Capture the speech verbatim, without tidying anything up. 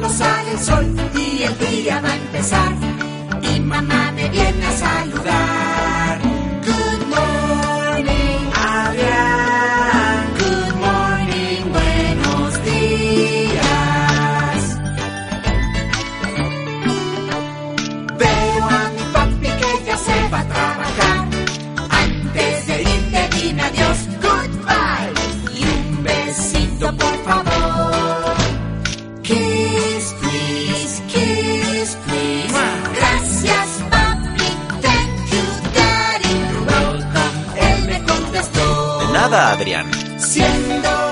cuando sale el sol y el día va a empezar. Y mamá me viene a saludar. Good morning, Adrián. Good morning, buenos días. Veo a mi papi que ya se va a trabajar. Antes de irte dime adiós, goodbye. Y un besito por favor. Kiss, please, kiss, please. Gracias, papi, thank you, daddy. You're welcome, él me contestó. De nada, Adrián. Siendo